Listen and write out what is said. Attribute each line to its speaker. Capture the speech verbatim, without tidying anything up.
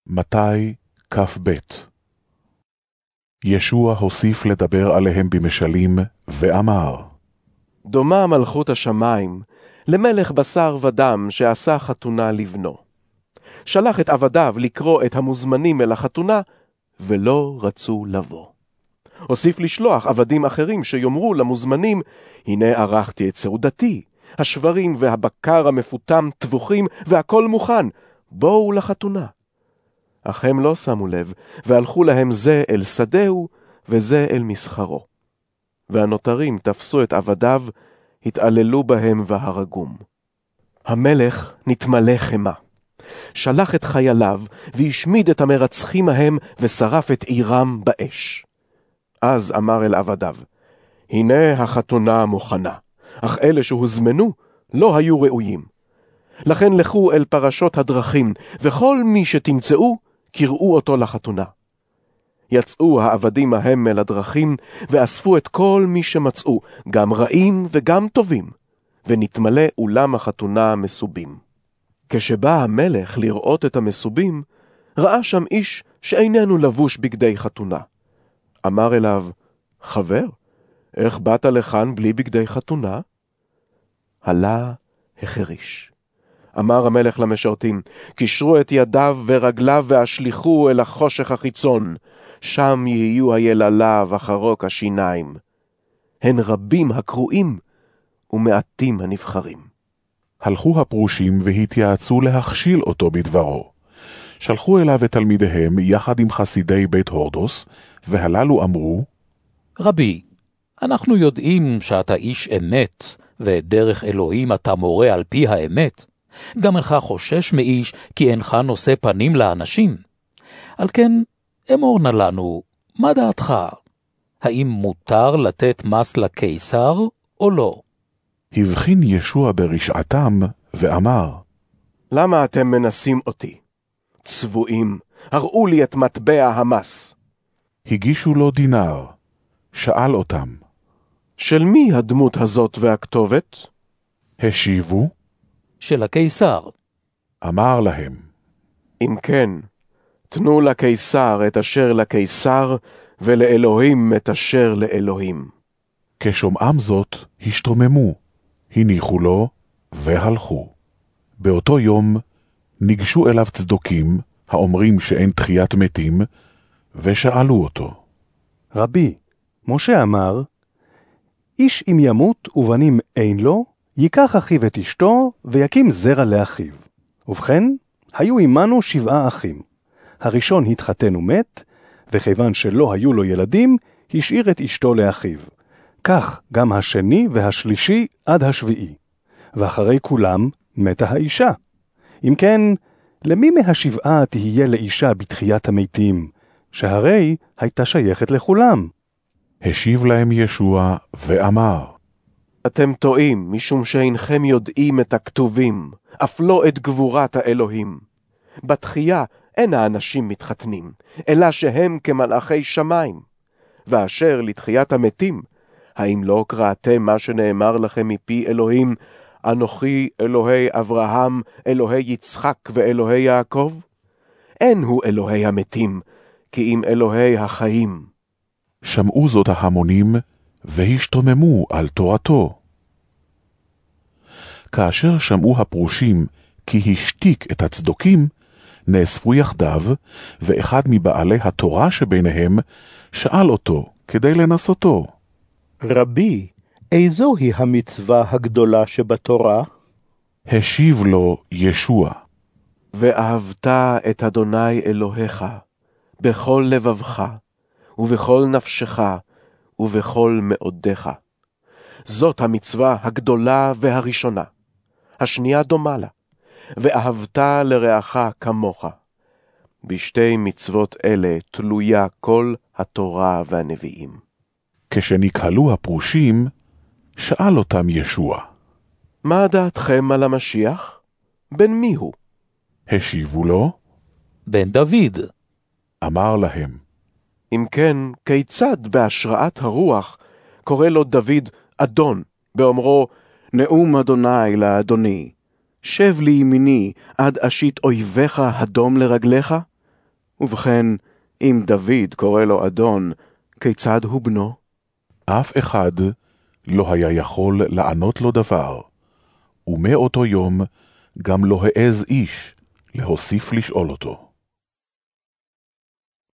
Speaker 1: מתי כ"ב. ישוע הוסיף לדבר עליהם במשלים ואמר,
Speaker 2: דומה מלכות השמיים למלך בשר ודם שעשה חתונה לבנו. שלח את עבדיו לקרוא את המוזמנים אל החתונה, ולא רצו לבוא. הוסיף לשלוח עבדים אחרים שיאמרו למוזמנים, הנה ערכתי את סעודתי, השברים והבקר המפותם טבוחים והכל מוכן, בואו לחתונה. אך הם לא שמו לב, והלכו להם זה אל שדהו וזה אל מסחרו. והנותרים תפסו את עבדיו, התעללו בהם והרגום. המלך נתמלא חמה. שלח את חייליו והשמיד את המרצחים ההם ושרף את עירם באש. אז אמר אל עבדיו, הנה החתונה מוכנה, אך אלה שהוזמנו לא היו ראויים. לכן לכו אל פרשות הדרכים, וכל מי שתמצאו, קראו אותו לחתונה. יצאו העבדים ההם אל הדרכים, ואספו את כל מי שמצאו, גם רעים וגם טובים, ונתמלא אולם החתונה מסובים. כשבא המלך לראות את המסובים, ראה שם איש שאיננו לבוש בגדי חתונה. אמר אליו, חבר, איך באת לכאן בלי בגדי חתונה? עלה החריש. אמר המלך למשרתים, קישרו את ידיו ורגליו והשליחו אל החושך החיצון, שם יהיו היללה וחרוק השיניים. הן רבים הקרואים ומעטים הנבחרים.
Speaker 1: הלכו הפרושים והתייעצו להכשיל אותו בדברו. שלחו אליו את תלמידיהם יחד עם חסידי בית הורדוס, והללו אמרו,
Speaker 3: רבי, אנחנו יודעים שאתה איש אמת, ודרך אלוהים אתה מורה על פי האמת. גם אינך חושש מאיש, כי אינך נושא פנים לאנשים. על כן, אמור נא לנו, מה דעתך? האם מותר לתת מס לקיסר או לא?
Speaker 1: הבחין ישוע ברשעתם ואמר,
Speaker 2: למה אתם מנסים אותי? צבועים, הראו לי את מטבע המס.
Speaker 1: הגישו לו דינר, שאל אותם,
Speaker 2: של מי הדמות הזאת והכתובת?
Speaker 1: השיבו,
Speaker 3: של הקיסר.
Speaker 1: אמר להם,
Speaker 2: אם כן, תנו לקיסר את אשר לקיסר, ולאלוהים את אשר לאלוהים.
Speaker 1: כשומעם זאת, השתוממו, הניחו לו והלכו. באותו יום ניגשו אליו צדוקים, האומרים שאין תחיית מתים, ושאלו אותו,
Speaker 4: רבי, משה אמר, איש אם ימות ובנים אין לו, ייקח אחיו את אשתו ויקים זרע לאחיו. ובכן, היו עמנו שבעה אחים. הראשון התחתן ומת, וכיוון שלא היו לו ילדים, השאיר את אשתו לאחיו. כך גם השני והשלישי עד השביעי. ואחרי כולם מתה האישה. אם כן, למי מהשבעה תהיה לאישה בתחיית המתים, שהרי הייתה שייכת לכולם?
Speaker 1: השיב להם ישוע ואמר,
Speaker 2: אתם טועים, משום שאינכם יודעים את הכתובים, אף לא את גבורת האלוהים. בתחייה אין האנשים מתחתנים, אלא שהם כמלאכי שמיים. ואשר לתחיית המתים, האם לא קראתם מה שנאמר לכם מפי אלוהים, אנוכי אלוהי אברהם, אלוהי יצחק ואלוהי יעקב? אין הוא אלוהי המתים, כי אם אלוהי החיים.
Speaker 1: שמעו זאת ההמונים, והשתוממו על תורתו. כאשר שמעו הפרושים כי השתיק את הצדוקים, נאספו יחדיו, ואחד מבעלי התורה שביניהם שאל אותו כדי לנסותו.
Speaker 5: רבי, איזוהי המצווה הגדולה שבתורה?
Speaker 1: השיב לו ישוע,
Speaker 2: ואהבת את אדוני אלוהיך, בכל לבבך, ובכל נפשך, ובכל מאודך. זאת המצווה הגדולה והראשונה. השנייה דומה לה, ואהבת לרעך כמוך. בשתי מצוות אלה תלויה כל התורה והנביאים.
Speaker 1: כשנקהלו הפרושים, שאל אותם ישוע,
Speaker 2: מה דעתכם על המשיח? בן מי הוא?
Speaker 1: השיבו לו,
Speaker 3: בן דוד.
Speaker 1: אמר להם,
Speaker 2: אם כן, כיצד בהשראת הרוח קורא לו דוד אדון, באומרו, נאום אדוני לאדוני, שב לי ימיני עד אשית אויביך הדום לרגליך? ובכן, אם דוד קורא לו אדון, כיצד הוא בנו?
Speaker 1: אף אחד לא היה יכול לענות לו דבר, ומאותו יום גם לא העז איש להוסיף לשאול אותו.